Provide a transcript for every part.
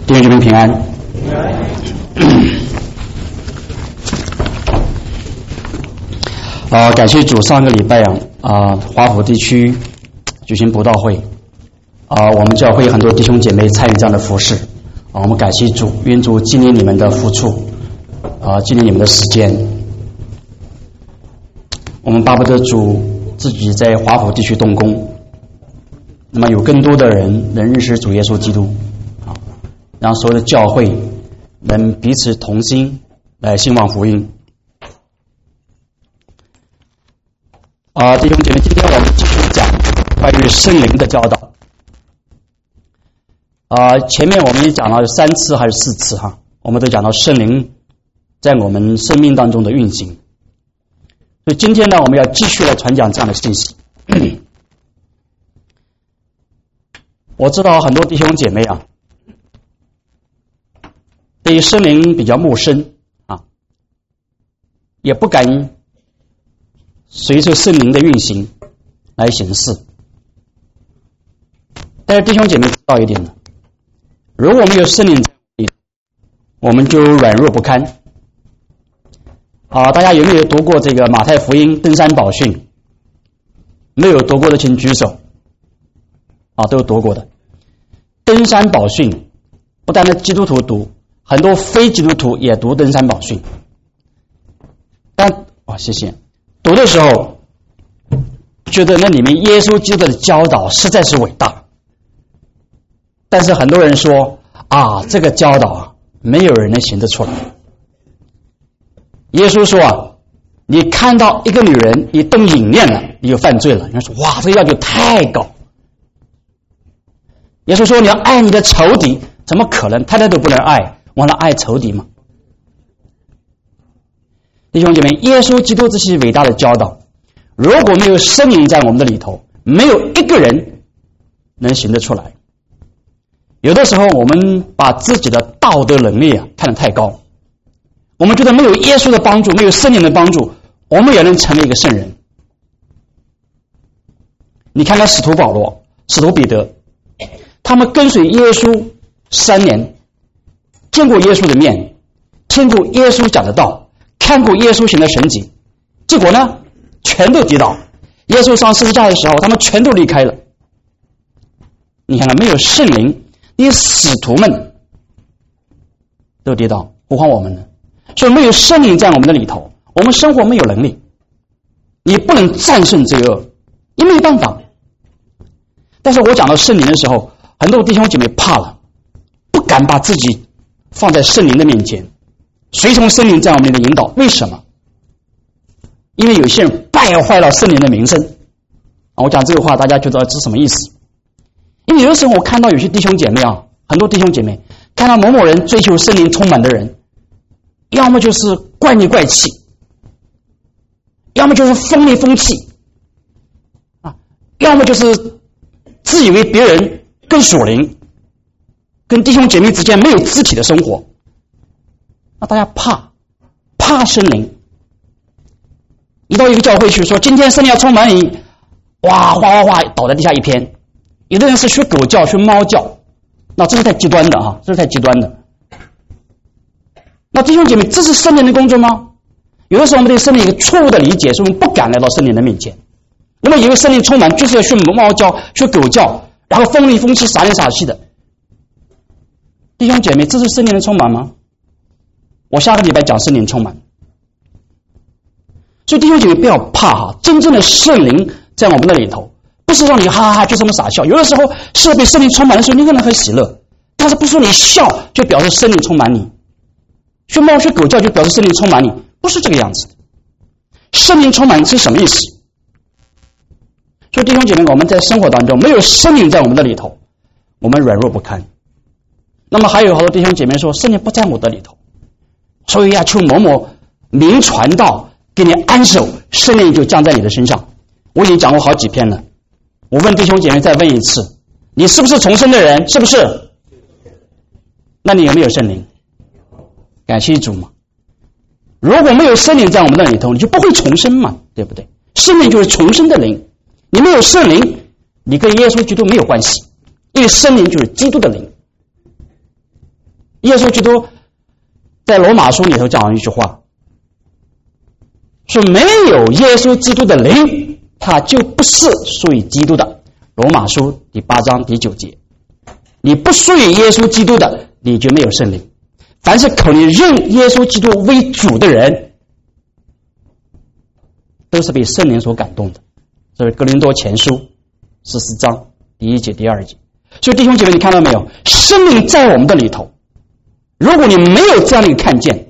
弟兄姊妹平安。感谢主，上个礼拜华府地区举行布道会，我们教会很多弟兄姐妹参与这样的服事，我们感谢主，愿主纪念你们的付出，纪念你们的时间。我们巴不得主自己在华府地区动工，那么有更多的人能认识主耶稣基督，让所有的教会能彼此同心来兴旺福音。弟兄姐妹，今天我们继续讲关于圣灵的教导。前面我们也讲了3次还是4次我们都讲到圣灵在我们生命当中的运行。所以今天呢，我们要继续来传讲这样的信息。我知道很多弟兄姐妹对于圣灵比较陌生也不敢随着圣灵的运行来行事。但是弟兄姐妹知道一点呢，如果没有圣灵，我们就软弱不堪。大家有没有读过这个马太福音登山宝训？没有读过的请举手。都有读过的。登山宝训不单是基督徒读，很多非基督徒也读登山宝训。但谢谢。读的时候觉得那里面耶稣基督的教导实在是伟大，但是很多人说这个教导没有人能行得出来。耶稣说你看到一个女人你动淫念了，你就犯罪了。人家说这个要求太高。耶稣说你要爱你的仇敌，怎么可能太太都不能爱，忘了爱仇敌吗？弟兄姐妹，耶稣基督这些伟大的教导，如果没有圣灵在我们的里头，没有一个人能行得出来。有的时候我们把自己的道德能力看得太高，我们觉得没有耶稣的帮助，没有圣灵的帮助，我们也能成为一个圣人。你看看使徒保罗、使徒彼得，他们跟随耶稣3年，见过耶稣的面，听过耶稣讲的道，看过耶稣行的神迹，结果呢全都跌倒。耶稣上十字架的时候，他们全都离开了。你看看，没有圣灵，连使徒们都跌倒，何况我们呢？所以没有圣灵在我们的里头，我们生活没有能力，你不能战胜罪恶，你没有办法。但是我讲到圣灵的时候，很多弟兄姐妹怕了，不敢把自己放在圣灵的面前，随从圣灵在我们的引导。为什么？因为有些人败坏了圣灵的名声。我讲这个话大家觉得这是什么意思？因为有的时候我看到有些弟兄姐妹很多弟兄姐妹看到某某人追求圣灵充满的人，要么就是怪里怪气，要么就是风里风气要么就是自以为别人更属灵，跟弟兄姐妹之间没有肢体的生活。大家怕圣灵。你到一个教会去说今天圣灵要充满你，哗倒在地下一片。有的人是学狗叫学猫叫，那这是太极端的这是太极端的。那弟兄姐妹，这是圣灵的工作吗？有的时候我们对圣灵有一个错误的理解，是我们不敢来到圣灵的面前。我们以为圣灵充满就是要学猫叫学狗叫，然后风里风气傻里傻气的。弟兄姐妹，这是圣灵的充满吗？我下个礼拜讲圣灵充满。所以弟兄姐妹不要怕真正的圣灵在我们的里头，不是让你哈哈就这么傻笑。有的时候是被圣灵充满的时候，你可能很喜乐，但是不是你笑就表示圣灵充满你，学猫学狗叫就表示圣灵充满你，不是这个样子的。圣灵充满是什么意思？所以弟兄姐妹，我们在生活当中没有圣灵在我们的里头，我们软弱不堪。那么还有好多弟兄姐妹说圣灵不在我的里头，所以要求某某名传道给你安守，圣灵就降在你的身上。我已经讲过好几篇了，我问弟兄姐妹再问一次，你是不是重生的人？是不是？那你有没有圣灵？感谢主嘛。如果没有圣灵在我们的里头，你就不会重生嘛，对不对？圣灵就是重生的灵，你没有圣灵，你跟耶稣基督没有关系，因为圣灵就是基督的灵。 耶稣基督在罗马书里头讲了一句话，说没有耶稣基督的灵，他就不是属于基督的。罗马书第8章第9节，你不属于耶稣基督的，你就没有圣灵。凡是口里认耶稣基督为主的人，都是被圣灵所感动的。这是哥林多前书14章第1节第2节。所以弟兄姐妹，你看到没有？圣灵在我们的里头，如果你没有这样的一个看见，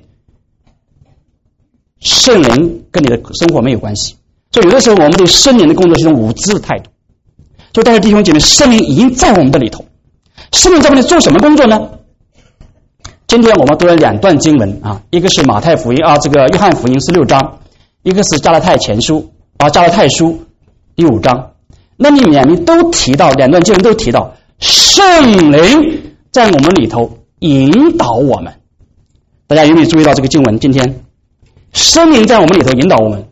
圣灵跟你的生活没有关系。所以有的时候我们对圣灵的工作是一种无知的态度。所以但是弟兄姐妹，圣灵已经在我们的里头。圣灵在我们里做什么工作呢？今天我们读了2段经文啊，一个是马太福音这个约翰福音16章，一个是加拉太书第5章。那里面都提到，2段经文都提到圣灵在我们里头引导我们。大家有没有注意到这个经文？今天圣灵在我们里头引导我们。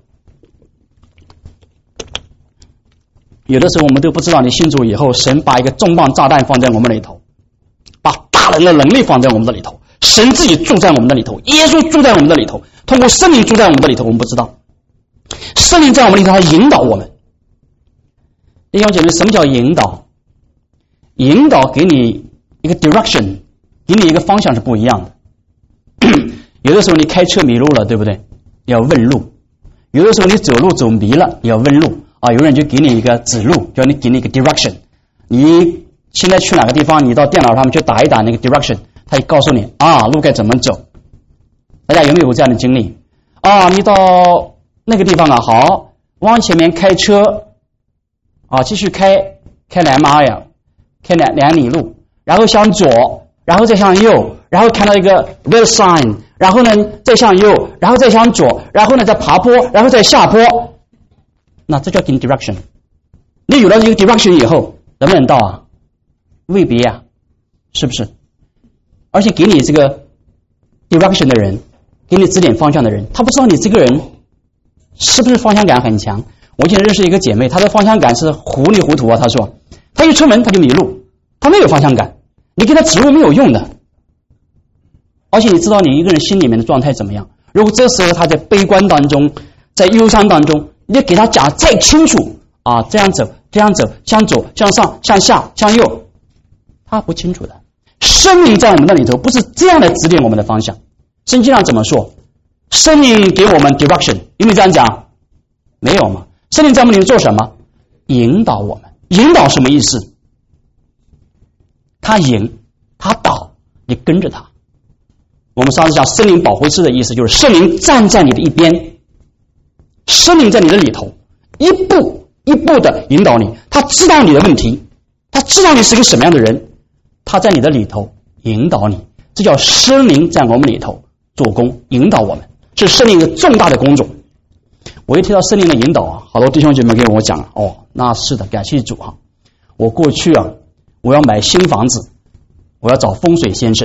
有的时候我们都不知道，你信主以后，神把一个重磅炸弹放在我们里头，把大人的能力放在我们的里头，神自己住在我们的里头，耶稣住在我们的里头，通过圣灵住在我们的里头，我们不知道。圣灵在我们里头，他引导我们。弟兄姐妹，什么叫引导？引导给你一个 direction， 给你一个方向是不一样的。有的时候你开车迷路了，对不对？要问路。有的时候你走路走迷了，要问路有人就给你一个指路，叫你给你一个 direction。你现在去哪个地方，你到电脑上面去打一打那个 direction， 他就告诉你路该怎么走。大家有没有这样的经历？你到那个地方好，往前面开车继续开2马呀，开2里路，然后向左，然后再向右，然后看到一个 red sign， 然后呢再向右，然后再向左，然后呢再爬坡，然后再下坡。那这叫给你 direction。 你有了这个 direction 以后，能不能到未必是不是？而且给你这个 direction 的人，给你指点方向的人，他不知道你这个人是不是方向感很强。我以前认识一个姐妹，她的方向感是糊里糊涂她说她一出门她就迷路，她没有方向感，你给她指路没有用的。而且你知道你一个人心里面的状态怎么样，如果这时候她在悲观当中，在忧伤当中，你给她讲再清楚这样走这样走，向左向上向下向右，她不清楚的。圣灵在我们那里头不是这样的指点我们的方向。圣经上怎么说？圣灵给我们 direction， 有没有这样讲？没有嘛。圣灵在我们里面做什么？引导我们。引导什么意思？他引他导，你跟着他。我们上次讲圣灵保惠师的意思，就是圣灵站在你的一边，圣灵在你的里头，一步一步的引导你。他知道你的问题，他知道你是个什么样的人，他在你的里头引导你。这叫圣灵在我们里头做工，引导我们，是圣灵一个重大的工作。我一提到圣灵的引导好多弟兄姐妹跟我讲那是的，感谢主我过去我要买新房子，我要找风水先生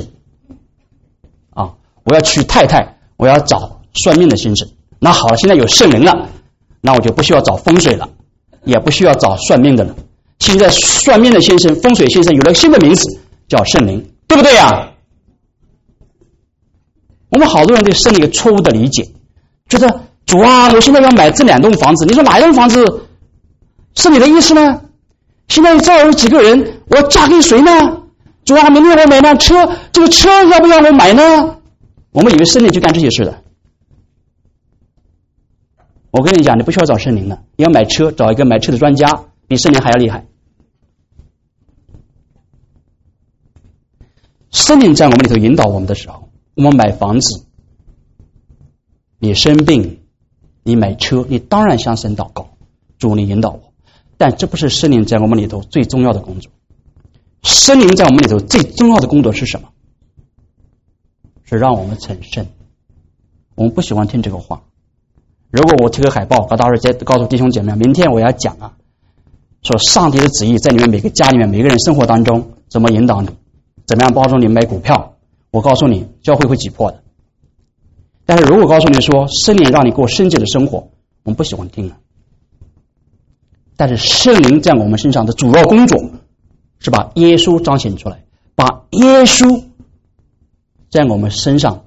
我要娶太太，我要找算命的先生。那好了，现在有圣灵了，那我就不需要找风水了，也不需要找算命的了。现在算命的先生、风水先生有了新的名词，叫圣灵，对不对我们好多人对圣灵有错误的理解，觉得主我现在要买这2栋房子，你说哪一栋房子是你的意思呢？现在这有几个人，我嫁给谁呢？主明天我买辆车，这个车要不要我买呢？我们以为圣灵就干这些事的。我跟你讲，你不需要找圣灵的，你要买车，找一个买车的专家，比圣灵还要厉害。圣灵在我们里头引导我们的时候，我们买房子，你生病，你买车，你当然向神祷告，主你引导我。但这不是圣灵在我们里头最重要的工作。圣灵在我们里头最重要的工作是什么？是让我们成圣。我们不喜欢听这个话。如果我贴个海报，到时候再告诉弟兄姐妹，明天我要讲说上帝的旨意在你们每个家里面每个人生活当中怎么引导你，怎么样帮助你买股票，我告诉你教会会挤破的。但是如果告诉你说圣灵让你过圣洁的生活，我们不喜欢听但是圣灵在我们身上的主要工作是把耶稣彰显出来，把耶稣在我们身上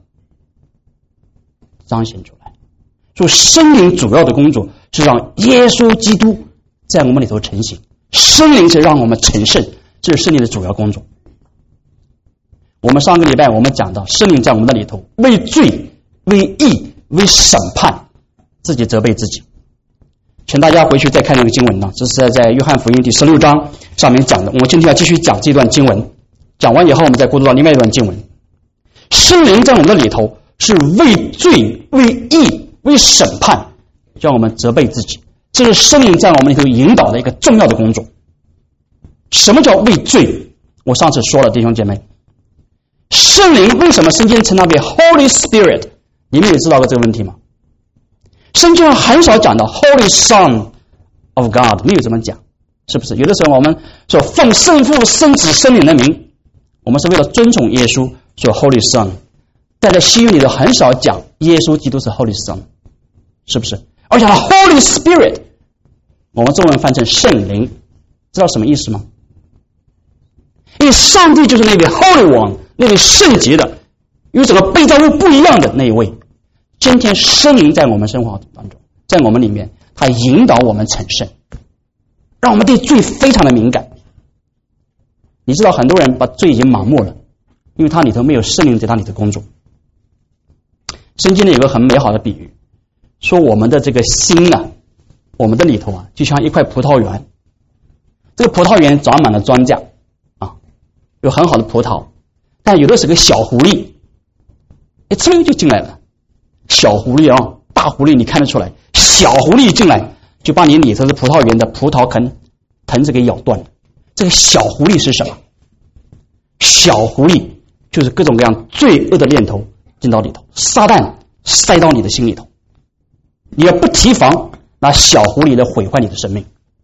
彰显出来。所以圣灵主要的工作是让耶稣基督在我们里头成型，圣灵是让我们成圣，这是圣灵的主要工作。我们上个礼拜我们讲到圣灵在我们的里头为罪为义为审判自己责备自己，请大家回去再看那个经文呢，这是在约翰福音第16章上面讲的。我们今天要继续讲这段经文，讲完以后我们再过渡到另外一段经文。圣灵在我们的里头是为罪为义为审判，让我们责备自己，这是圣灵在我们里头引导的一个重要的工作。什么叫为罪？我上次说了，弟兄姐妹，圣灵为什么圣经称它为 Holy Spirit？ 你们也知道过这个问题吗？圣经上很少讲到 Holy Son of God， 没有这么讲，是不是？有的时候我们说奉圣父圣子圣灵的名，我们是为了尊崇耶稣说 Holy Son， 但在西语里头很少讲耶稣基督是 Holy Son， 是不是？而讲到 Holy Spirit， 我们中文翻成圣灵，知道什么意思吗？因为上帝就是那位 Holy One， 那位圣洁的，与整个被造物不一样的那一位。今天圣灵在我们生活当中，在我们里面，他引导我们成圣，让我们对罪非常的敏感。你知道很多人把罪已经麻木了，因为他里头没有圣灵在他里头工作。圣经里有个很美好的比喻，说我们的这个心啊，我们的里头啊，就像一块葡萄园，这个葡萄园长满了庄稼啊，有很好的葡萄，但有的是个小狐狸，一噌就进来了。小狐狸啊，大狐狸你看得出来，小狐狸进来就把你里头的葡萄园的葡萄藤子给咬断了。这个小狐狸是什么？小狐狸就是各种各样罪恶的念头进到里头，撒旦塞到你的心里头，你要不提防，那小狐狸来毁坏你的生命。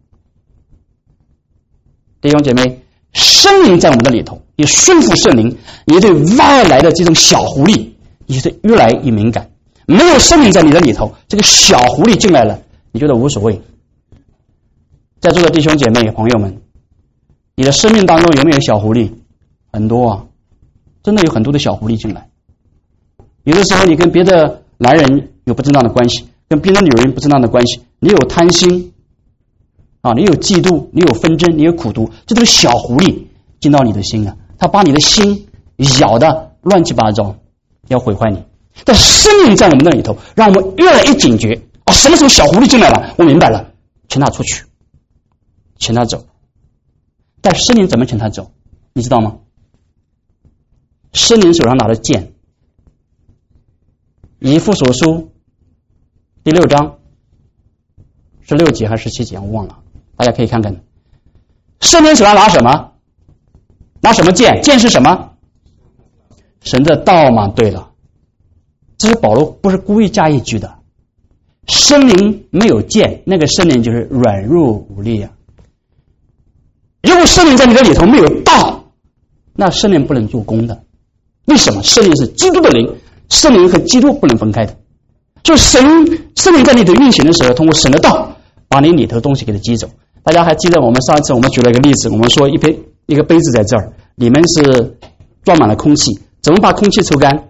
弟兄姐妹，圣灵在我们的里头，你顺服圣灵，你对外来的这种小狐狸你是越来越敏感。没有圣灵在你的里头，这个小狐狸进来了，你觉得无所谓。在座的弟兄姐妹朋友们，你的生命当中有没有小狐狸？很多啊，真的有很多的小狐狸进来。有的时候你跟别的男人有不正当的关系，跟别的女人不正当的关系，你有贪心啊，你有嫉妒，你有纷争，你有苦毒，这都是小狐狸进到你的心啊，他把你的心咬得乱七八糟，要毁坏你。但圣灵在我们那里头，让我们越来越警觉啊！什么时候小狐狸进来了？我明白了，请他出去，请他走。但圣灵怎么请他走？你知道吗？圣灵手上拿着剑，以弗所书第6章16节还是17节，我忘了，大家可以看看。圣灵手上拿什么？拿什么剑？剑是什么？神的道嘛。对了。这是保罗不是故意加一句的，圣灵没有剑，那个圣灵就是软弱无力啊。如果圣灵在你的里头没有道，那圣灵不能做工的。为什么？圣灵是基督的灵，圣灵和基督不能分开的。所以圣灵在你的运行的时候，通过神的道把你里头东西给它击走。大家还记得我们上一次我们举了一个例子，我们说一个杯子在这儿，里面是装满了空气，怎么把空气抽干？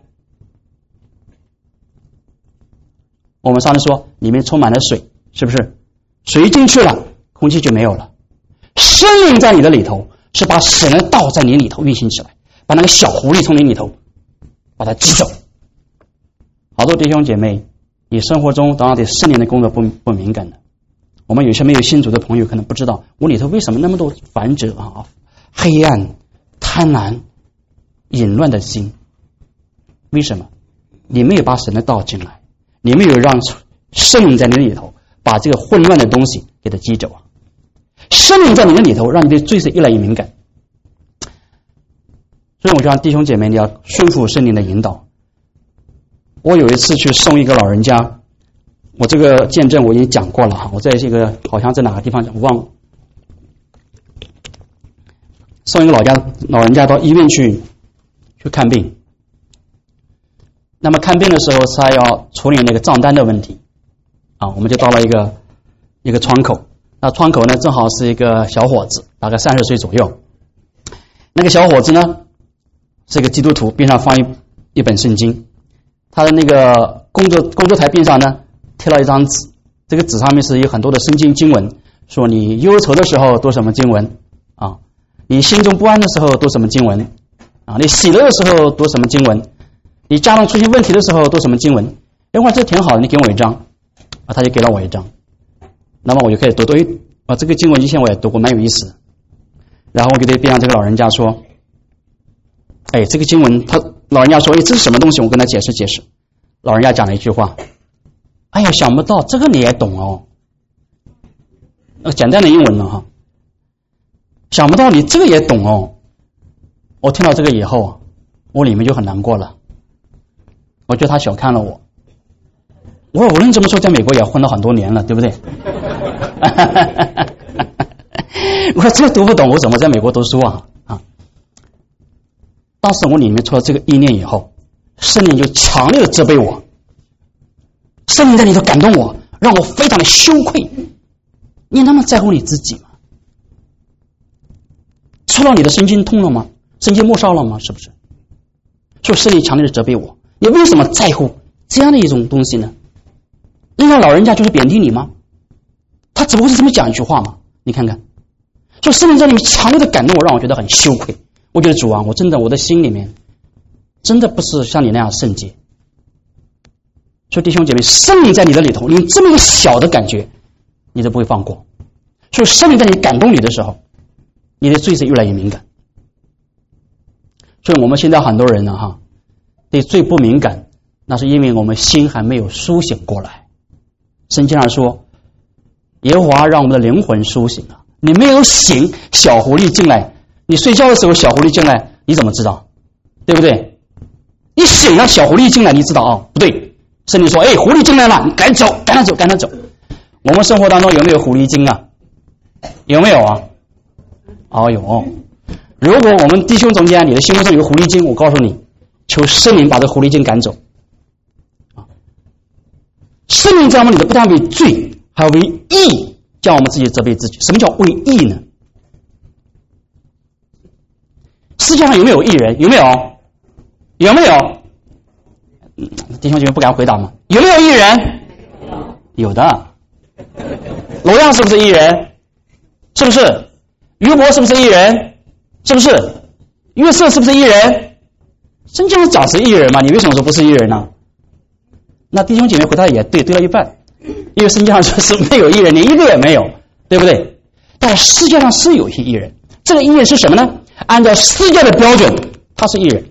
我们上次说里面充满了水，是不是？水进去了，空气就没有了。圣灵在你的里头是把神的道在你里头运行起来，把那个小狐狸从你里头把它击走。好多弟兄姐妹，你生活中当然对圣灵的工作不敏感的。我们有些没有信主的朋友可能不知道，我里头为什么那么多烦者啊、黑暗、贪婪、淫乱的心？为什么？你没有把神的道进来，你没有让圣灵在你里头把这个混乱的东西给它击走啊！圣灵在你的里头，让你对罪是越来越敏感。所以我希望弟兄姐妹，你要顺服圣灵的引导。我有一次去送一个老人家，我这个见证我已经讲过了哈，我在这个好像在哪个地方讲忘了。送一个老人家到医院去看病。那么看病的时候，他要处理那个账单的问题啊，我们就到了一个窗口。那窗口呢，正好是一个小伙子，大概30岁左右。那个小伙子呢，是一个基督徒，边上放一本圣经，他的那个工作台边上呢贴了一张纸，这个纸上面是有很多的圣经经文，说你忧愁的时候读什么经文啊，你心中不安的时候读什么经文啊，你喜乐的时候读什么经文，你家中出现问题的时候读什么经文。哎，我说这挺好的，你给我一张啊，他就给了我一张，那么我就开始读这个经文以前我也读过，蛮有意思的。然后我给边上这个老人家说，哎，这个经文老人家说，哎，这是什么东西？我跟他解释解释。老人家讲了一句话，哎呀，想不到这个你也懂哦，简单的英文了哈，想不到你这个也懂哦。我听到这个以后，我里面就很难过了，我觉得他小看了我。我说无论这么说，在美国也混了很多年了，对不对？我说这读不懂，我怎么在美国读书啊？当时我里面出了这个意念以后，圣灵就强烈的责备我，圣灵在里头感动我，让我非常的羞愧。你那么在乎你自己吗？戳到你的神经痛了吗？神经末梢了吗？是不是？所以圣灵强烈的责备我，你为什么在乎这样的一种东西呢？人家老人家就是贬低你吗？他只不过是这么讲一句话嘛，你看看。所以圣灵在里面强烈的感动我，让我觉得很羞愧。我觉得主啊，我的心里面真的不是像你那样圣洁。所以弟兄姐妹，圣灵在你的里头，你这么一个小的感觉你都不会放过。所以圣灵在你感动你的时候，你的罪是越来越敏感。所以我们现在很多人呢对罪不敏感，那是因为我们心还没有苏醒过来。圣经上说，耶和华让我们的灵魂苏醒了。你没有醒，小狐狸进来，你睡觉的时候小狐狸进来，你怎么知道？对不对？你醒了，小狐狸进来，你知道不对。圣经说，哎，狐狸进来了，你赶紧走，赶紧走。我们生活当中有没有狐狸精啊？有没有啊？有。如果我们弟兄中间你的心目中有狐狸精，我告诉你，求圣灵把这狐狸精赶走。圣灵在我们里头不但为罪，还为义，叫我们自己责备自己。什么叫为义呢？世界上有没有义人？有没有？有没有？弟兄姐妹不敢回答吗？有没有义人？有的。罗样是不是义人？是不是？约伯是不是义人？是不是？约瑟是不是义人？圣经上讲是义人嘛？你为什么说不是义人呢？那弟兄姐妹回答也对，对了一半。因为圣经上说是没有义人，连一个也没有，对不对？但世界上是有一些义人，这个义人是什么呢？按照世界的标准，他是义人。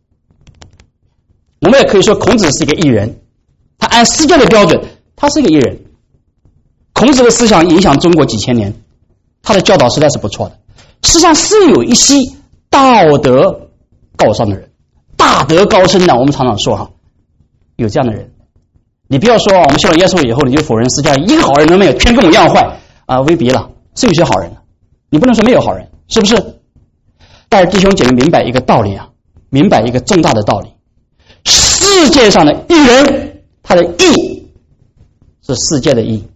我们也可以说孔子是一个义人，他按世界的标准，他是一个义人。孔子的思想影响中国几千年，他的教导实在是不错的。实际上是有一些道德高尚的人，大德高深的，我们常常说有这样的人。你不要说我们信了耶稣以后你就否认世界上一个好人都没有，全跟我一样坏未必了，是有些好人的，你不能说没有好人，是不是？但是弟兄姐妹明白一个道理明白一个重大的道理，世界上的义人，他的义是世界的义。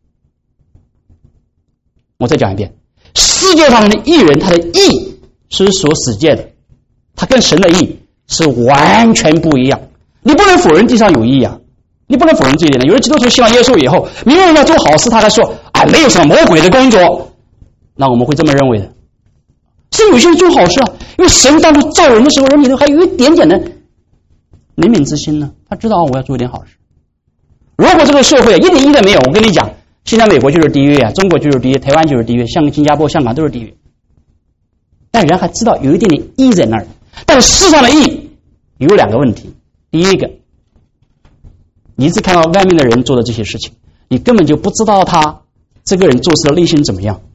我再讲一遍，世界上的义人，他的义是属世界的，他跟神的义是完全不一样。你不能否认地上有义你不能否认这一点的。有人基督徒信了耶稣以后，明明人家做好事，他还说没有什么魔鬼的工作，那我们会这么认为的。是有些人做好事因为神当初造人的时候，人里头还有一点点的怜悯之心呢，他知道我要做一点好事。如果这个社会一点义的没有，我跟你讲，现在美国就是地狱中国就是地狱，台湾就是地狱，像新加坡、香港都是地狱。但人还知道有一点点义在那儿，但是世上的义有两个问题。第一个，你只看到外面的人做的这些事情，你根本就不知道他这个人做事的内心怎么样。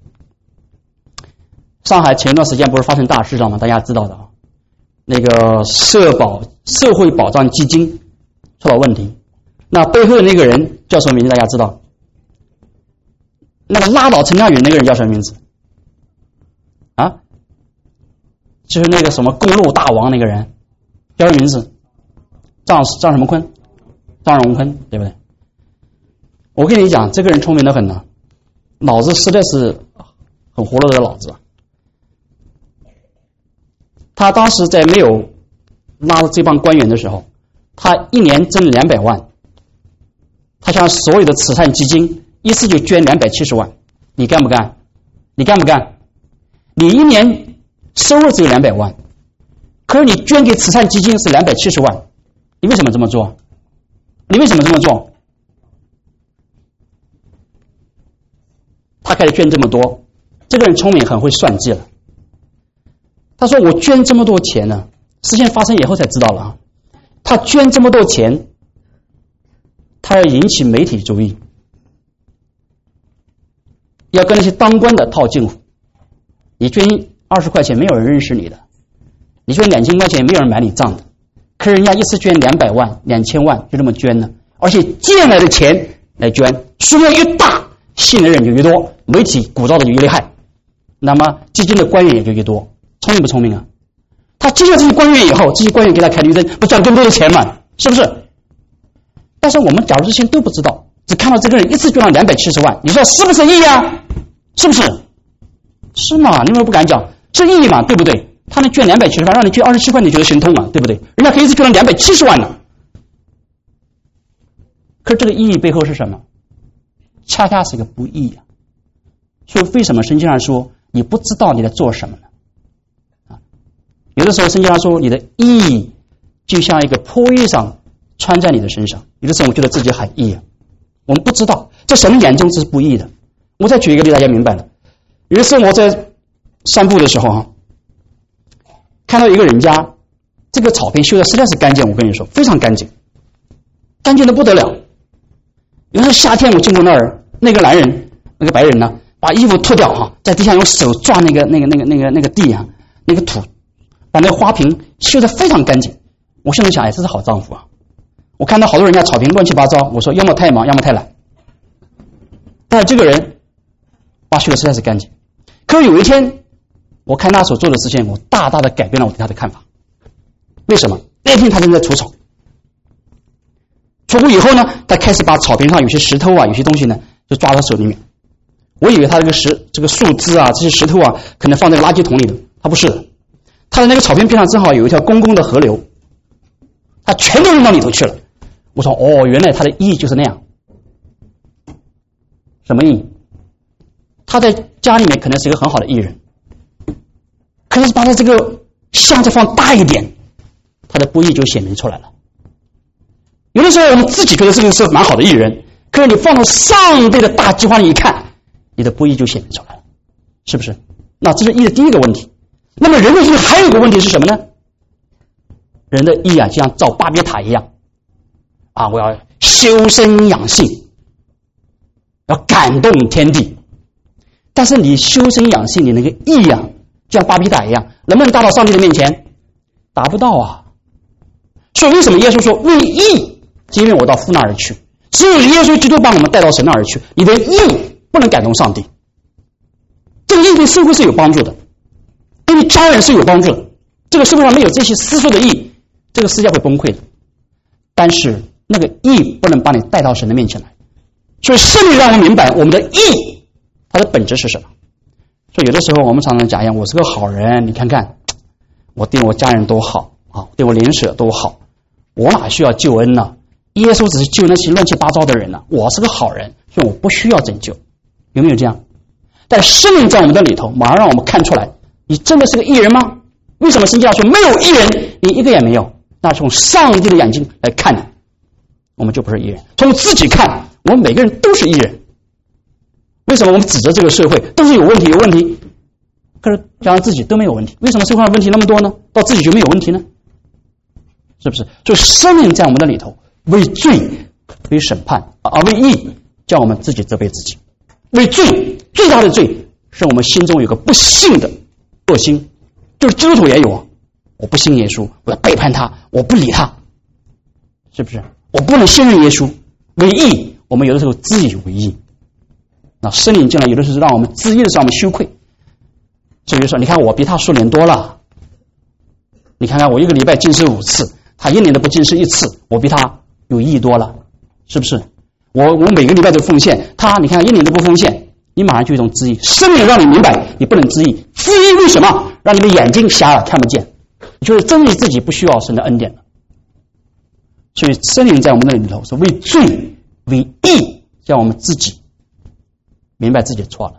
上海前一段时间不是发生大事了吗？大家知道的那个社会保障基金出了问题，那背后的那个人叫什么名字？大家知道？那个拉倒陈家允那个人叫什么名字？就是那个什么公路大王那个人叫什么名字？张什么坤？张荣坤，对不对？我跟你讲，这个人聪明得很呢，脑子实在是很活络的脑子。他当时在没有拉着这帮官员的时候，他一年挣200万，他向所有的慈善基金一次就捐270万，你干不干？你干不干？你一年收入只有200万，可是你捐给慈善基金是270万，你为什么这么做？你为什么这么做？他开始捐这么多，这个人聪明，很会算计了。他说我捐这么多钱呢，事情发生以后才知道了，他捐这么多钱，他要引起媒体注意，要跟那些当官的套近乎。你捐20块钱没有人认识你的，你捐2000块钱没有人买你账的，可是人家一次捐200万2000万就这么捐呢，而且借来的钱来捐，数量越大，信的人就越多，媒体鼓噪的就越厉害，那么基金的官员也就越多。聪明不聪明啊？他接下这些官员以后，这些官员给他开绿灯，不赚更多的钱嘛？是不是？但是我们假如这些都不知道，只看到这个人一次捐了270万，你说是不是义啊？是不是？是吗？你们不敢讲是义嘛？对不对？他能捐270万，让你捐27块，你觉得心痛嘛？对不对？人家可以一次捐了270万呢。可是这个意义背后是什么？恰恰是一个不义啊！所以为什么圣经上说你不知道你在做什么呢？有的时候圣经上说你的义就像一个破衣裳穿在你的身上，有的时候我们觉得自己很义啊，我们不知道在神的眼中这是不义的。我再举一个例大家明白了。有一次我在散步的时候看到一个人家这个草坪修的实在是干净，我跟你说非常干净，干净的不得了。有时候夏天我经过那儿，那个男人那个白人呢，把衣服脱掉在地下用手抓那个地啊，那个土，把那个花瓶修得非常干净。我现在想，这是好丈夫啊！我看到好多人家草坪乱七八糟，我说要么太忙，要么太懒。但是这个人把修得实在是干净。可是有一天，我看他所做的事情，我大大的改变了我对他的看法。为什么？那天他正在除草，除过以后呢，他开始把草坪上有些石头啊，有些东西呢，就抓到手里面。我以为他这个树枝啊，这些石头啊，可能放在垃圾桶里的，他不是的。他的那个草坪边上正好有一条公共的河流，他全都扔到里头去了。我说原来他的意义就是那样。什么意义？他在家里面可能是一个很好的艺人，可是把他这个箱子放大一点，他的不义就显明出来了。有的时候我们自己觉得这个是蛮好的艺人，可是你放到上帝的大计划里一看，你的不义就显明出来了，是不是？那这是义的第一个问题。那么人的义还有一个问题是什么呢？人的义啊，就像造巴别塔一样啊，我要修身养性，要感动天地。但是你修身养性，你那个义啊，就像巴别塔一样，能不能达到上帝的面前？达不到啊。所以为什么耶稣说为义，因为我到父那儿去，只有耶稣基督把我们带到神那儿去，你的义不能感动上帝。这个义对社会是有帮助的，对你家人是有帮助的。这个社会上没有这些私说的义，这个世界会崩溃的。但是那个义不能把你带到神的面前来。所以圣灵让我们明白我们的义它的本质是什么。所以有的时候我们常常讲我是个好人，你看看我对我家人多好啊，对我邻舍多好，我哪需要救恩呢？耶稣只是救那些乱七八糟的人呢，我是个好人，所以我不需要拯救。有没有这样？但圣灵在我们的里头马上让我们看出来，你真的是个义人吗？为什么圣经上说没有义人，你一个也没有？那从上帝的眼睛来看你，我们就不是义人。从自己看，我们每个人都是义人。为什么我们指责这个社会都是有问题有问题，可是讲自己都没有问题？为什么社会上问题那么多呢？到自己就没有问题呢？是不是？所以圣灵在我们的里头为罪为审判，而为义叫我们自己责备自己。为罪最大的罪是我们心中有个不信的恶心，就是基督徒也有，我不信耶稣，我要背叛他，我不理他，是不是？我不能信任耶稣。为义，我们有的时候自以为义，那圣灵进来有的时候让我们自义的时候我们羞愧，所以就说你看我比他数年多了，你看看我一个礼拜禁食5次，他1年都不禁食1次，我比他有义多了，是不是？我每个礼拜都奉献，他你看1年都不奉献，你马上就有一种质疑。圣灵让你明白你不能质疑，质疑为什么？让你的眼睛瞎了看不见， 就是真理自己不需要神的恩典了。所以圣灵在我们的里头是为罪为义，让我们自己明白自己错了。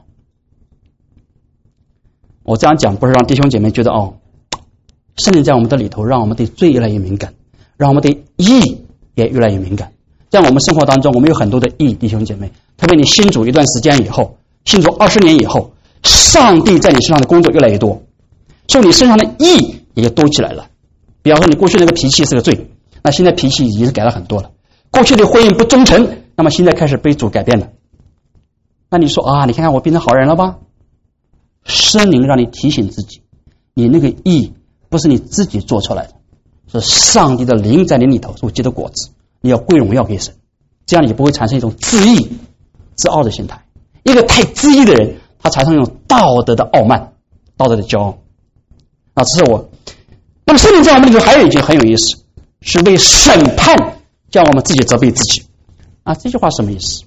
我这样讲不是让弟兄姐妹觉得圣灵在我们的里头让我们对罪越来越敏感，让我们对义也越来越敏感。在我们生活当中，我们有很多的义，弟兄姐妹，特别你信主一段时间以后，信主20年以后，上帝在你身上的工作越来越多，所以你身上的义也就多起来了。比方说你过去那个脾气是个罪，那现在脾气已经是改了很多了。过去的婚姻不忠诚，那么现在开始被主改变了。那你说你看看我变成好人了吧？圣灵让你提醒自己，你那个义不是你自己做出来的，是上帝的灵在你里头所结的果子，你要归荣耀给神，这样你就不会产生一种自义自傲的心态。一个太自义的人，他产生一种道德的傲慢，道德的骄傲。这是我。那么圣灵在我们里头还有一句很有意思，是为审判叫我们自己责备自己。这句话什么意思？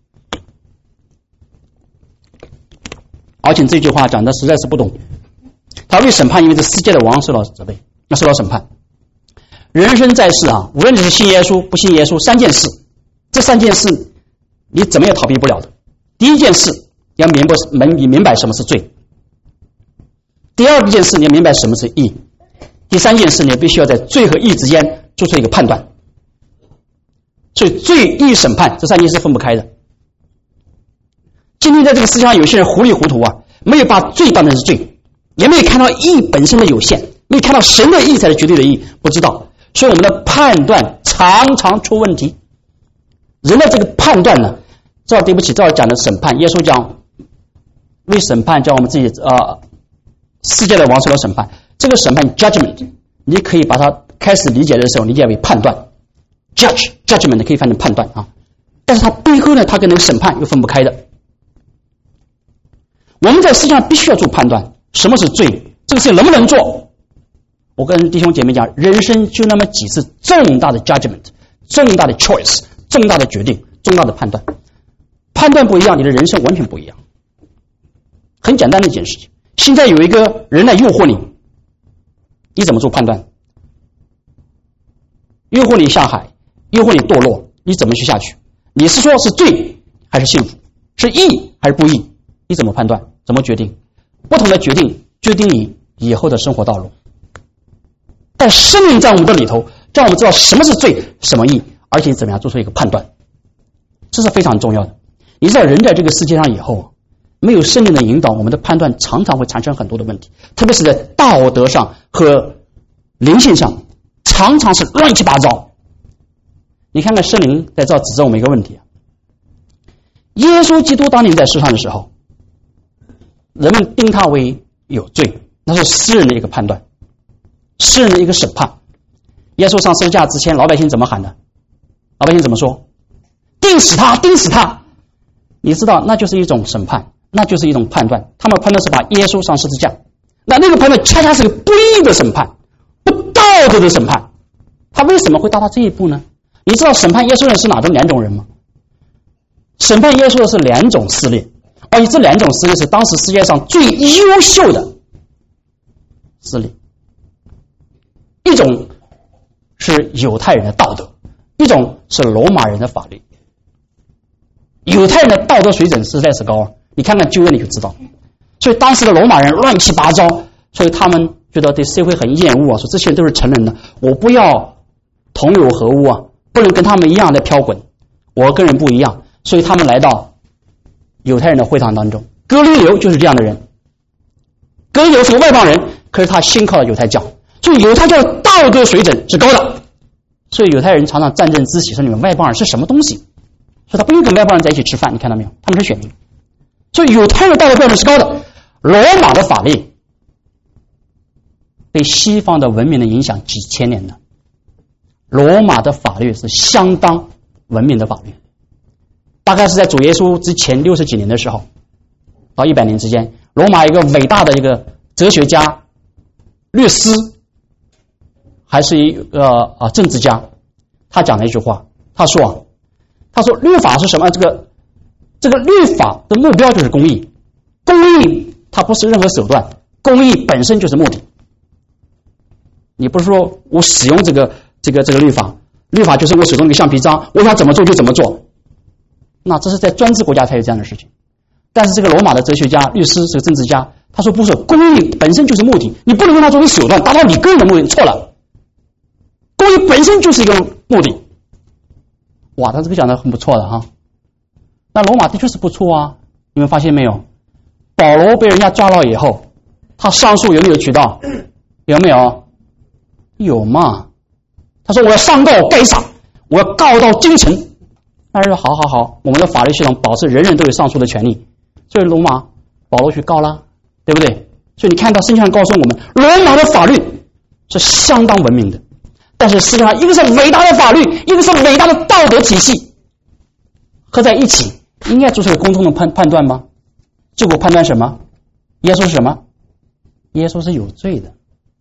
而且这句话讲的实在是不懂。他为审判，因为这世界的王受到责备，要受到审判。人生在世无论你是信耶稣不信耶稣，3件事，这3件事你怎么也逃避不了的。第一件事，你要明白什么是罪；第二件事，你要明白什么是义；第3件事，你必须要在罪和义之间做出一个判断。所以罪义审判这3件事分不开的。今天在这个世界上有些人糊里糊涂没有把罪当成是罪，也没有看到义本身的有限，没有看到神的义才是绝对的义，不知道。所以我们的判断常常出问题。人的这个判断呢，对不起，这要讲的审判，耶稣讲为审判叫我们自己世界的王受到审判。这个审判 judgment 你可以把它开始理解的时候理解为判断， judgment 可以翻成判断但是它背后呢，它跟那个审判又分不开的。我们在世界上必须要做判断，什么是罪，这个事能不能做。我跟弟兄姐妹讲，人生就那么几次重大的 judgment， 重大的 choice， 重大的决定，重大的判断。判断不一样，你的人生完全不一样。很简单的一件事情，现在有一个人来诱惑你，你怎么做判断？诱惑你下海，诱惑你堕落，你怎么去下去？你是说是罪还是幸福？是义还是不义？你怎么判断？怎么决定？不同的决定决定你以后的生活道路。但圣灵在我们的里头，让我们知道什么是罪，什么义，而且怎么样做出一个判断，这是非常重要的。你知道人在这个世界上以后，没有圣灵的引导，我们的判断常常会产生很多的问题，特别是在道德上和灵性上，常常是乱七八糟。你看看圣灵在这指责我们一个问题，耶稣基督当年在世上的时候，人们定他为有罪，那是世人的一个判断，世人的一个审判。耶稣上十字架之前，老百姓怎么喊的？老百姓怎么说？钉死他，钉死他！你知道，那就是一种审判，那就是一种判断。他们判断是把耶稣上十字架，那个判断恰恰是个不义的审判，不道德的审判。他为什么会到达这一步呢？你知道审判耶稣的是哪2种人吗？审判耶稣的是2种势力，而且这2种势力是当时世界上最优秀的势力。一种是犹太人的道德，一种是罗马人的法律。犹太人的道德水准实在是高，你看看旧约你就知道。所以当时的罗马人乱七八糟，所以他们觉得对社会很厌恶说这些人都是成人的，我不要同流合污不能跟他们一样的飘滚，我跟人不一样。所以他们来到犹太人的会堂当中，哥尼流就是这样的人。哥尼流是个外邦人，可是他信靠了犹太教，所以犹太教的道德水准是高的。所以犹太人常常沾沾自喜，说你们外邦人是什么东西，所以他不用跟外邦人在一起吃饭，你看到没有？他们是选民。所以犹太人的道德标准是高的。罗马的法律被西方的文明的影响几千年了，罗马的法律是相当文明的法律。大概是在主耶稣之前60几年的时候到100年之间，罗马一个伟大的一个哲学家、律师，还是一个政治家，他讲了一句话，他说律法是什么？这个律法的目标就是公义，公义它不是任何手段，公义本身就是目的。 你不是说我使用这个律法，律法就是我手中一个橡皮章，我想怎么做就怎么做。那这是在专制国家才有这样的事情。但是这个罗马的哲学家、律师、这个政治家，他说不是，公义本身就是目的，你不能用它作为手段达到你个人的目的，错了。公义本身就是一个目的。哇，他这个讲的很不错的哈。那罗马的确是不错啊，你们发现没有？保罗被人家抓到以后，他上诉有没有渠道？有没有？有嘛？他说我要上告该撒，我要告到京城。那人说好，我们的法律系统保持人人都有上诉的权利。所以罗马保罗去告了，对不对？所以你看到圣经上告诉我们，罗马的法律是相当文明的，但是实际上一个是伟大的法律，一个是伟大的道德体系，合在一起应该做出公众的判断吗？结果判断什么？耶稣是什么？耶稣是有罪的。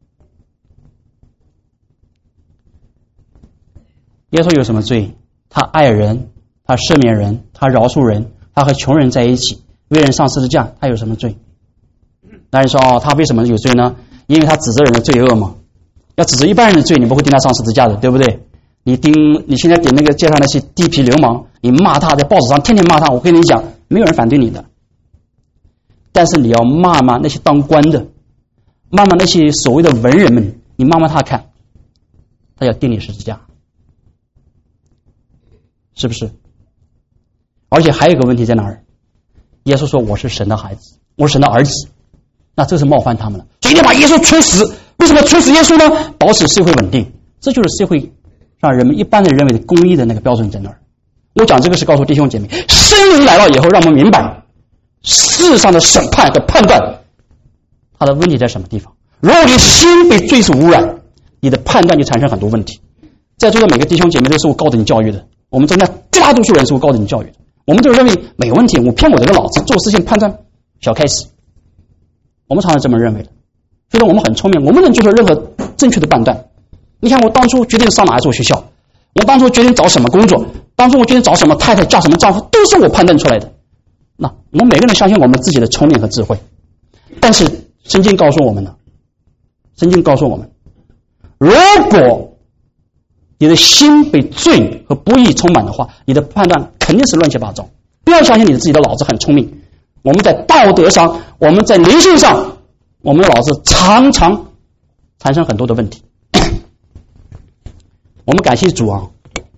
耶稣有什么罪？他爱人，他赦免人，他饶恕人，他和穷人在一起，为人上十字架，他有什么罪？那人说他为什么有罪呢？因为他指责人的罪恶嘛。要指责一般人的罪，你不会钉他上十字架的，对不对？你现在顶那个街上那些地痞流氓，你骂他，在报纸上天天骂他，我跟你讲，没有人反对你的。但是你要骂那些当官的，骂那些所谓的文人们，你骂他看，他要钉你十字架，是不是？而且还有一个问题在哪儿？耶稣说我是神的孩子，我是神的儿子，那这是冒犯他们了。所以你把耶稣处死，为什么处死耶稣呢？保持社会稳定，这就是社会让人们一般人认为的公义的那个标准在那儿。我讲这个是告诉弟兄姐妹，圣灵来了以后，让我们明白世上的审判和判断，它的问题在什么地方。如果你心被罪所污染，你的判断就产生很多问题。在座的每个弟兄姐妹都是受高等教育的，我们真的大多数人是受高等教育的，我们就认为没有问题，我骗我这个脑子做事情判断小开始，我们常常这么认为的，觉得我们很聪明，我们能做出任何正确的判断。你看我当初决定上哪一所学校，我当初决定找什么工作，当初我决定找什么太太嫁什么丈夫，都是我判断出来的。那我们每个人相信我们自己的聪明和智慧，但是圣经告诉我们呢，圣经告诉我们，如果你的心被罪和不义充满的话，你的判断肯定是乱七八糟。不要相信你自己的脑子很聪明，我们在道德上，我们在灵性上，我们的脑子常常产生很多的问题。我们感谢主啊，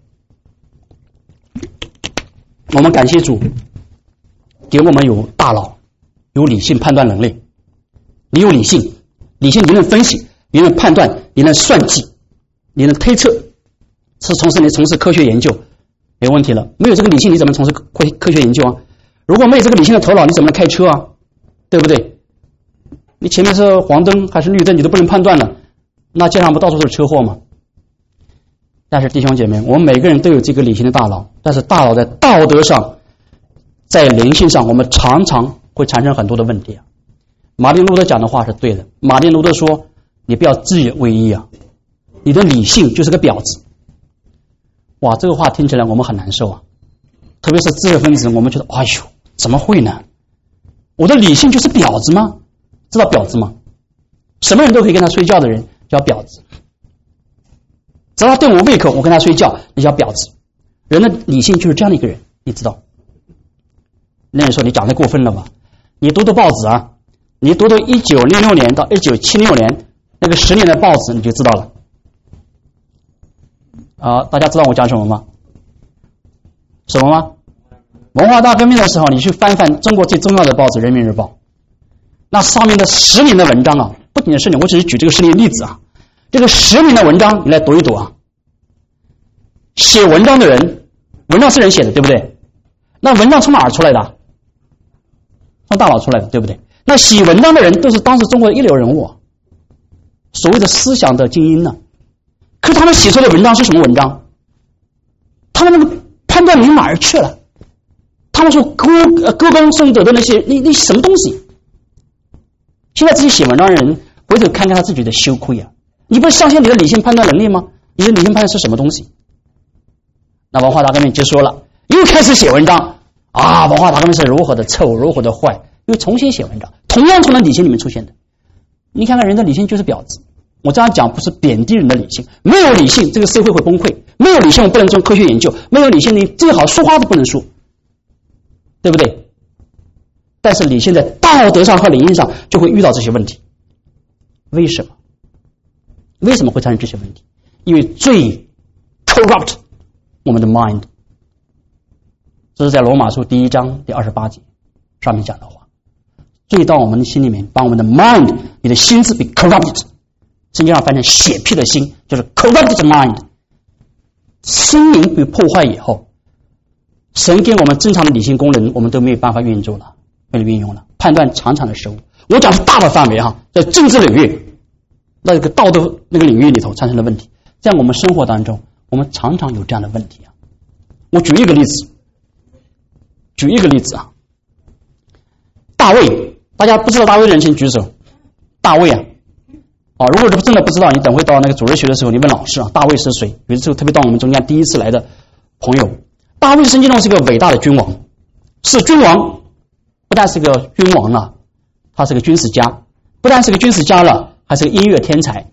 我们感谢主给我们有大脑，有理性判断能力。你有理性，你能分析，你能判断，你能算计，你能推测，是你从事科学研究，没问题了。没有这个理性，你怎么从事科学研究啊？如果没有这个理性的头脑，你怎么能开车啊？对不对？你前面是黄灯还是绿灯，你都不能判断了，那街上不到处都是车祸吗？但是弟兄姐妹，我们每个人都有这个理性的大脑，但是大脑在道德上，在灵性上，我们常常会产生很多的问题啊。马丁路德讲的话是对的，马丁路德说，你不要自以为意啊，你的理性就是个婊子。哇，这个话听起来我们很难受啊，特别是知识分子，我们觉得哎呦，怎么会呢？我的理性就是婊子吗？知道婊子吗？什么人都可以跟他睡觉的人叫婊子，只要他对我胃口，我跟他睡觉，那叫婊子。人的理性就是这样的一个人，你知道？那人说你讲得过分了吧？你读读报纸啊，你读读1966年到1976年那个10年的报纸，你就知道了。大家知道我讲什么吗？什么吗？文化大革命的时候，你去翻翻中国最重要的报纸《人民日报》，那上面的10年的文章啊，不仅是10年，我只是举这个10年例子啊。这个10年的文章，你来读一读啊。写文章的人，文章是人写的，对不对？那文章从哪儿出来的？从大脑出来的，对不对？那写文章的人都是当时中国的一流人物啊，所谓的思想的精英呢。可是他们写出的文章是什么文章？他们那个判断力哪儿去了？他们说歌功颂德的那些那什么东西？现在这些写文章的人回头看看他自己的羞愧啊！你不是相信你的理性判断能力吗？你的理性判断是什么东西？那文化大革命就说了，又开始写文章啊！文化大革命是如何的臭，如何的坏，又重新写文章，同样从那理性里面出现的。你看看人的理性就是婊子， 我这样讲不是贬低人的理性，没有理性，这个社会会崩溃；没有理性，我不能做科学研究；没有理性，你最好说话都不能说，对不对？但是理性在道德上和灵性上就会遇到这些问题。为什么？为什么会产生这些问题？因为罪 corrupt 我们的 mind。这是在罗马书第1章第28节上面讲的话。罪到我们的心里面，把我们的 mind， 你的心智被 corrupted。圣经上翻成血僻的心，就是 corrupted mind。心灵被破坏以后，神给我们正常的理性功能，我们都没有办法运用了，判断常常的失误。我讲是大的范围哈，在政治领域，那个道德那个领域里头产生的问题，在我们生活当中，我们常常有这样的问题啊。我举一个例子啊，大卫，大家不知道大卫的人请举手。大卫啊，如果真的不知道，你等会到那个主日学的时候，你问老师啊，大卫是谁？有的时候特别到我们中间第一次来的朋友，大卫圣经中是一个伟大的君王，是君王，不但是个君王了，他是个军事家，不但是个军事家了，还是个音乐天才，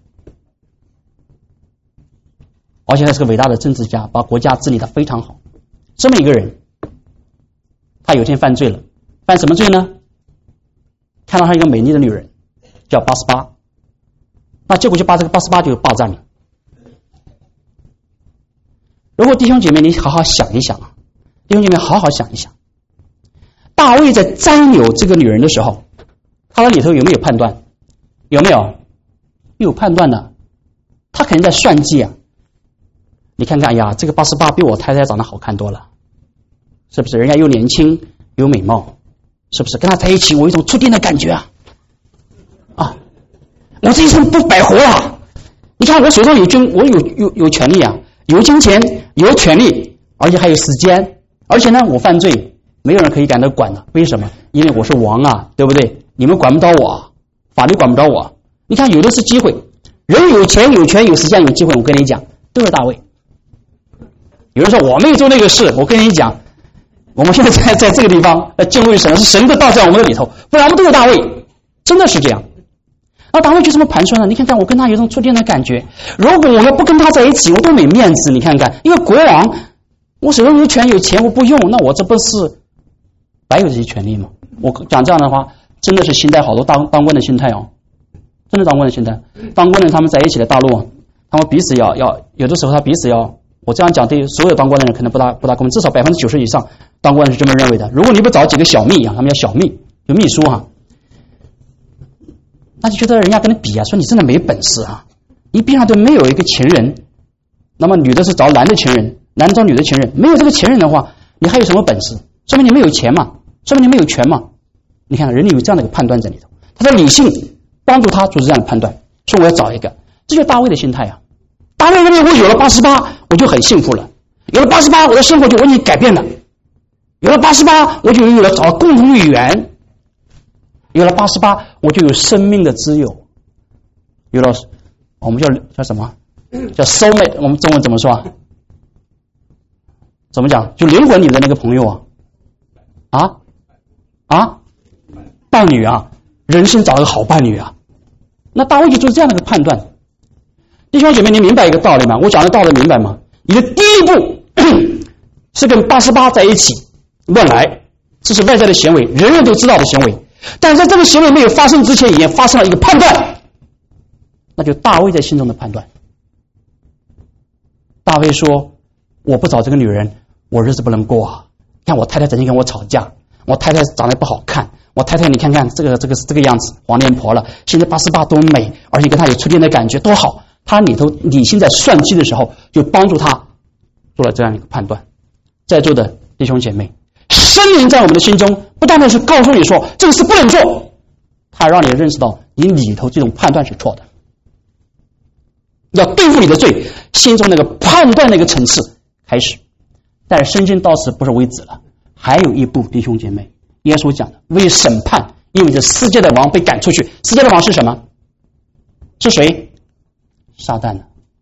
而且还是个伟大的政治家，把国家治理得非常好。这么一个人，他有一天犯罪了，犯什么罪呢？看到他一个美丽的女人，叫八十八，那结果就把这个88就霸占了。如果弟兄姐妹你好好想一想，弟兄姐妹好好想一想，大卫在占有这个女人的时候，他的里头有没有判断？有没有？有判断的，他肯定在算计啊。你看看，哎呀，这个88比我太太长得好看多了，是不是？人家又年轻又美貌，是不是？跟他在一起，我有一种触电的感觉啊！我这一生不白活了。你看我手上我有权利啊，有金钱，有权利，而且还有时间，而且呢，我犯罪，没有人可以敢来管的。为什么？因为我是王啊，对不对？你们管不到我，法律管不着我。你看，有的是机会，人有钱、有权、有时间、有机会，我跟你讲，都是大卫。有人说我没有做那个事，我跟你讲，我们现在在这个地方敬畏神，是神的道在我们的里头，不然我们都是大卫，真的是这样。那大卫就这么盘算了，你看看我跟他有种触电的感觉，如果我要不跟他在一起，我多没面子。你看看，因为国王，我手上有权有钱，我不用，那我这不是白有这些权利吗？我讲这样的话，真的是心态好多当官的心态哦，真的当官的心态。当官的他们在一起的大陆，他们彼此要有的时候他彼此要，我这样讲对所有当官的人可能不大公平，至少90%以上当官的是这么认为的。如果你不找几个小秘啊，他们叫小秘，就秘书哈。那就觉得人家跟你比啊，说你真的没本事啊！你边上都没有一个情人，那么女的是找男的情人，男的找女的情人，没有这个情人的话，你还有什么本事？说明你没有钱嘛，说明你没有权嘛。你看人家有这样的一个判断在里头，他的理性帮助他做出这样的判断，说我要找一个，这就是大卫的心态啊。大卫认为我有了88，我就很幸福了；有了88，我的生活就完全改变了；有了88，我就有了找共同语言。有了88，我就有生命的自由。有了，我们叫什么？叫 soulmate。我们中文怎么说啊？怎么讲？就灵魂里的那个朋友伴侣啊，人生找一个好伴侣啊。那大卫就做这样的一个判断。弟兄姐妹，你明白一个道理吗？我讲的道理明白吗？你的第一步是跟88在一起乱来，这是外在的行为，人人都知道的行为。但是在这个行为没有发生之前，已经发生了一个判断，那就大卫在心中的判断。大卫说：“我不找这个女人，我日子不能过啊！看我太太整天跟我吵架，我太太长得不好看，我太太你看看这个样子，黄脸婆了。现在88多美，而且跟她有触电的感觉，多好！他里头理性在算计的时候，就帮助他做了这样一个判断。在座的弟兄姐妹。”圣灵在我们的心中，不单单是告诉你说这个事不能做，他让你认识到你里头这种判断是错的。要对付你的罪，心中那个判断那个层次开始。但是圣经到此不是为止了，还有一步，弟兄姐妹，耶稣讲的为审判，因为这世界的王被赶出去。世界的王是什么？是谁？撒旦呢？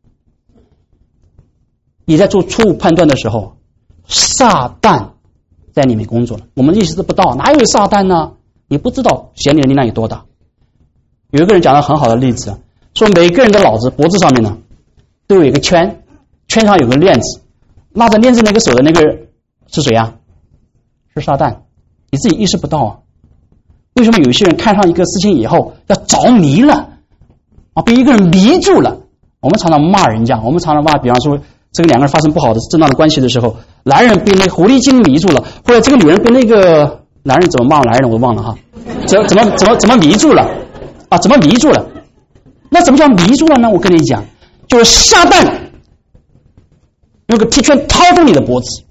你在做错误判断的时候，撒旦在里面工作了，我们意识不到，哪有撒旦呢？你不知道邪灵的力量有多大。有一个人讲了很好的例子， 说每个人的脑子脖子上面呢都有一个圈，圈上有个链子，拉着链子那个手的那个是谁啊？是撒旦。你自己意识不到啊。为什么有些人看上一个事情以后要着迷了啊，被一个人迷住了？我们常常骂人家，我们常常骂，比方说这个两个人发生不好的正当的关系的时候，男人被那个狐狸精迷住了，或者这个女人被那个男人怎么骂男人我都忘了哈，怎么迷住了啊？怎么迷住了？那怎么叫迷住了呢？我跟你讲，就是撒旦用个铁圈掏住你的脖子。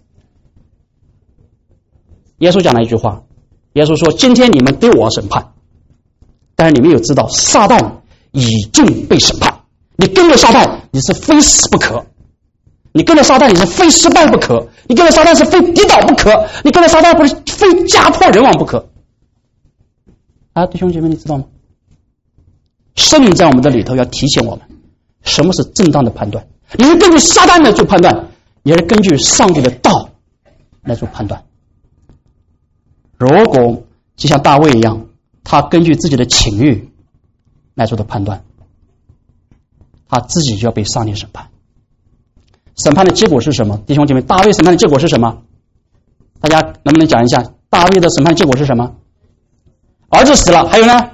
耶稣讲了一句话，耶稣说：“今天你们对我审判，但是你们有知道，撒旦已经被审判。你跟着撒旦，你是非死不可；你跟着撒旦，你是非失败不可；你跟着撒旦是非跌倒不可；你跟着撒旦不是非家破人亡不可。”啊，弟兄姐妹，你知道吗？圣灵在我们的里头要提醒我们，什么是正当的判断。你是根据撒旦来做判断，也是根据上帝的道来做判断。如果就像大卫一样，他根据自己的情欲来做的判断，他自己就要被上帝审判。审判的结果是什么？弟兄姐妹，大卫审判的结果是什么？大家能不能讲一下大卫的审判结果是什么？儿子死了，还有呢？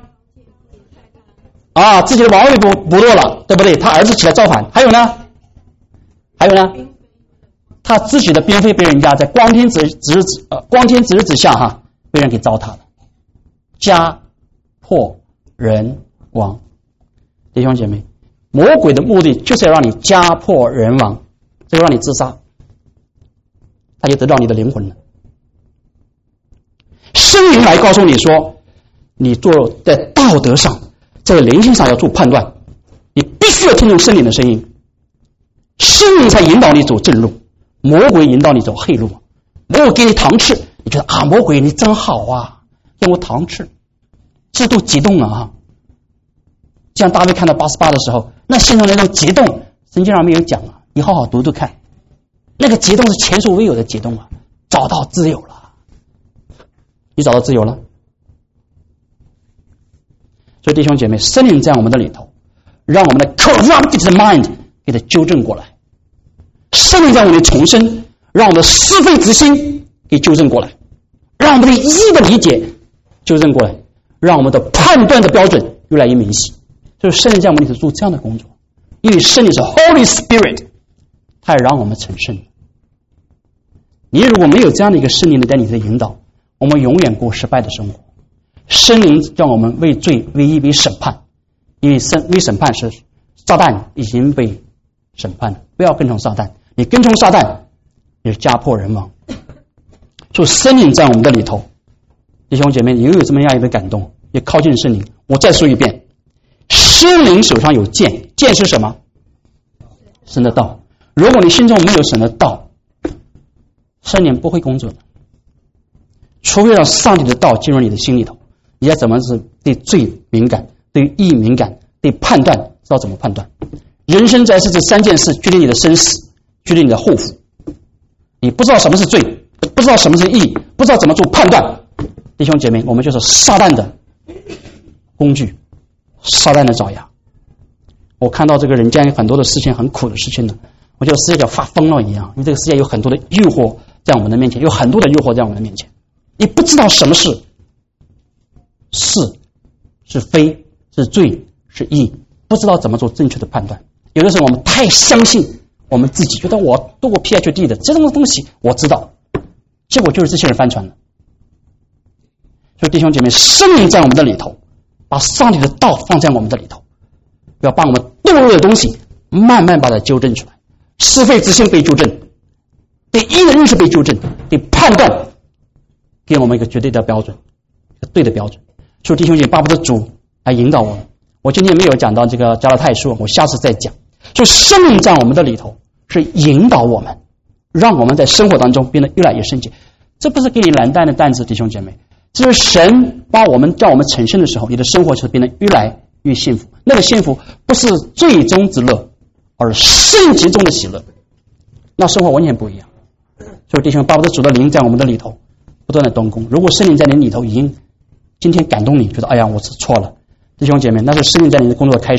啊，自己的王位不落了，对不对？他儿子起来造反，还有呢？还有呢？他自己的嫔妃被人家在光天子日之下哈，被人给糟蹋了，家破人亡。弟兄姐妹，魔鬼的目的就是要让你家破人亡，就让你自杀，他就得到你的灵魂了。圣灵来告诉你说，你做在道德上，在灵性上要做判断，你必须要听从圣灵的声音，圣灵才引导你走正路，魔鬼引导你走黑路。魔鬼给你糖吃，你觉得啊，魔鬼你真好啊，给我糖吃，这都激动了啊！像大卫看到88的时候，那心中那种激动，圣经上没有讲啊，你好好读读看，那个激动是前所未有的激动啊，找到自由了。你找到自由了。所以弟兄姐妹，圣灵在我们的里头，让我们的 corrupted mind 给它纠正过来。圣灵在我们的重生，让我们的是非之心给纠正过来，让我们的义的理解纠正过来，让我们的判断的标准越来越明晰。就是圣灵在我们里头做这样的工作，因为圣灵是 Holy Spirit， 它也让我们成圣。你如果没有这样的一个圣灵的在你的引导，我们永远过失败的生活。圣灵让我们为罪为义为审判，因为为审判是撒旦已经被审判了，不要跟从撒旦，你跟从撒旦你是家破人亡。所以圣灵在我们的里头，弟兄姐妹，你又有这么样一个感动，也靠近圣灵。我再说一遍，圣灵手上有剑，剑是什么？神的道。如果你心中没有神的道，圣灵不会工作的，除非让上帝的道进入你的心里头。你要怎么是对罪敏感，对义敏感，对判断知道怎么判断。人生在世这3件事决定你的生死，决定你的后福。你不知道什么是罪，不知道什么是义，不知道怎么做判断，弟兄姐妹，我们就是撒旦的工具，撒旦的爪牙。我看到这个人间有很多的事情，很苦的事情呢，我觉得世界就发疯了一样，因为这个世界有很多的诱惑在我们的面前，有很多的诱惑在我们的面前，你不知道什么是是非，是罪，是义，不知道怎么做正确的判断。有的时候我们太相信我们自己，觉得我读过 PhD 的这种东西我知道，结果就是这些人翻船了。所以弟兄姐妹，圣灵在我们的里头，把上帝的道放在我们的里头，要把我们堕落的东西慢慢把它纠正出来，是非之心被纠正，对义的认识被纠正，对判断给我们一个绝对的标准，一个对的标准。所以弟兄姐妹，巴不得主来引导我们。我今天没有讲到这个加拉太书，我下次再讲。所以圣灵在我们的里头是引导我们，让我们在生活当中变得越来越圣洁。这不是给你懒蛋的担子，弟兄姐妹，这是神把我们叫我们成圣的时候，你的生活就变得越来越幸福。那个幸福不是最终之乐，而是圣洁中的喜乐，那生活完全不一样。所以弟兄，巴不得主的灵在我们的里头不断的动工。如果圣灵在你里头已经今天感动你，觉得哎呀我是错了，弟兄姐妹，那是圣灵在你的工作的开始，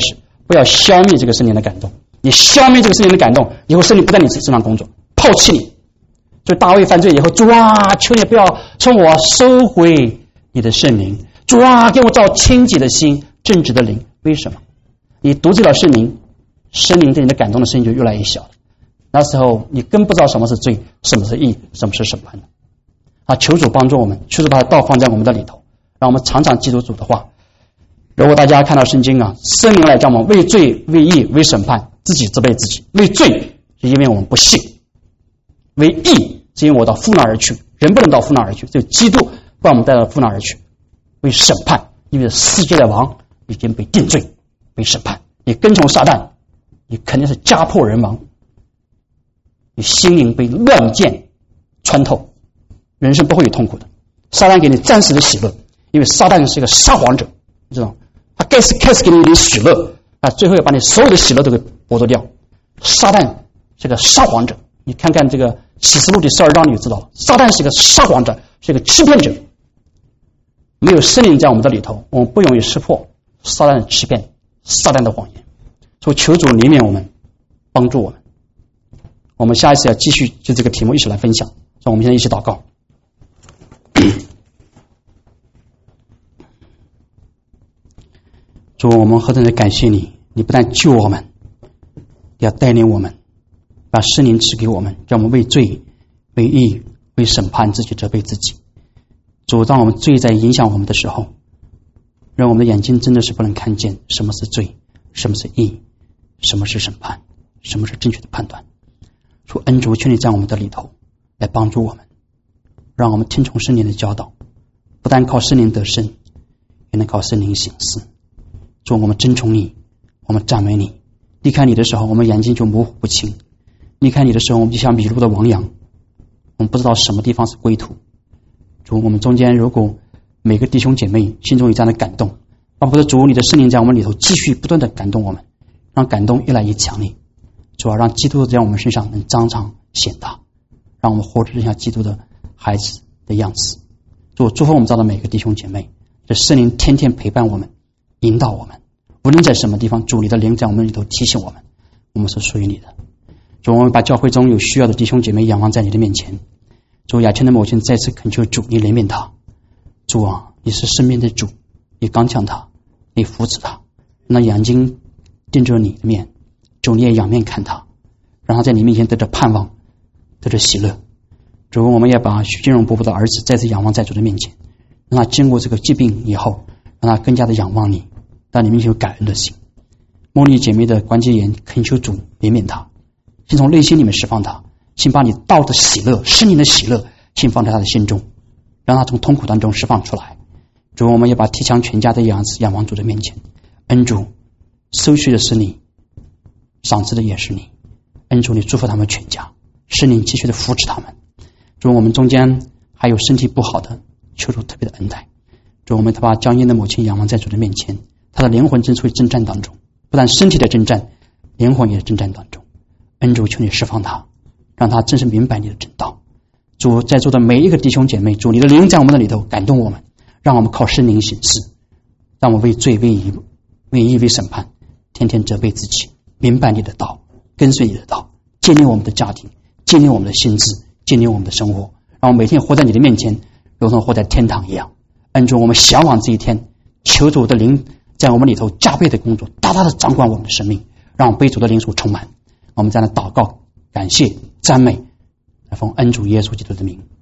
不要消灭这个圣灵的感动。你消灭这个圣灵的感动以后，圣灵不在你身上工作，抛弃你。所以大卫犯罪以后，主啊，求你不要从我收回你的圣灵，主啊，给我造清洁的心，正直的灵。为什么？你得罪了圣灵，圣灵对你的感动的声音就越来越小了。那时候你更不知道什么是罪，什么是义，什么是审判啊！求主帮助我们，求主把道放在我们的里头，让我们常常记住主的话。如果大家看到圣经啊，圣灵来叫我们为罪、为义、为审判，自己责备自己。为罪是因为我们不信，为义是因为我到父那而去，人不能到父那而去，只有基督把我们带到父那而去。为审判，因为世界的王已经被定罪，被审判。你跟从撒旦，你肯定是家破人亡，你心灵被乱箭穿透，人生不会有痛苦的。撒旦给你暂时的喜乐，因为撒旦是一个撒谎者，你知道吗？他开始给你一点喜乐啊，最后要把你所有的喜乐都给剥夺掉。撒旦是个撒谎者，你看看这个启示录第12章你就知道了，撒旦是一个撒谎者，是一个欺骗者。没有圣灵在我们的里头，我们不容易识破撒旦的欺骗，撒旦的谎言。所以求主怜悯我们，帮助我们。我们下一次要继续就这个题目一起来分享，所以我们现在一起祷告。主，我们何等的感谢你，你不但救我们，要带领我们，把圣灵赐给我们，让我们为罪、为义、为审判自己，责备自己。主，当我们罪在影响我们的时候，让我们的眼睛真的是不能看见什么是罪，什么是义，什么是审判，什么是正确的判断。主恩主，求你在我们的里头来帮助我们，让我们听从圣灵的教导，不但靠圣灵得胜，也能靠圣灵行事。主，我们尊崇你，我们赞美你。离开你的时候，我们眼睛就模糊不清；离开你的时候，我们就像迷路的亡羊，我们不知道什么地方是归途。主，我们中间如果每个弟兄姐妹心中有这样的感动，巴不得主你的圣灵在我们里头继续不断的感动我们，让感动越来越强烈。主要让基督在我们身上能彰长显大，让我们活着像基督的孩子的样子。主，祝福我们造的每个弟兄姐妹，这圣灵天天陪伴我们，引导我们，无论在什么地方，主你的灵在我们里头提醒我们，我们是属于你的。主，我们把教会中有需要的弟兄姐妹仰望在你的面前。主，雅倩的母亲再次恳求主你怜悯他。主啊，你是生命的主，你刚强他，你扶持他，让他眼睛盯着你的面，主你也仰面看他，让他在你面前得着盼望，得着喜乐。主，我们也把徐金荣伯伯的儿子再次仰望在主的面前，让他经过这个疾病以后，让他更加的仰望你，让你面前有感恩的心。茉莉姐妹的关节炎，恳求主怜悯他，先从内心里面释放他，请把你道的喜乐、圣灵的喜乐，请放在他的心中，让他从痛苦当中释放出来。主，我们也把提强全家的仰望主的面前。恩主，收取的是你，赏赐的也是你。恩主，你祝福他们全家，圣灵继续的扶持他们。主，我们中间还有身体不好的，求主特别的恩待。主，我们把江燕的母亲仰望在主的面前，她的灵魂正处于征战当中，不但身体的征战，灵魂也是征战当中。恩主，求你释放她，让她真是明白你的真道。主，在座的每一个弟兄姐妹，主你的灵在我们的里头感动我们，让我们靠圣灵行事，让我们为罪、为义、为审判，天天责备自己，明白你的道，跟随你的道，建立我们的家庭，建立我们的心智，建立我们的生活，让我们每天活在你的面前，如同活在天堂一样。恩主，我们向往这一天，求主的灵在我们里头加倍的工作，大大的掌管我们的生命，让我们被主的灵所充满。我们在那祷告、感谢、赞美，奉恩主耶稣基督的名。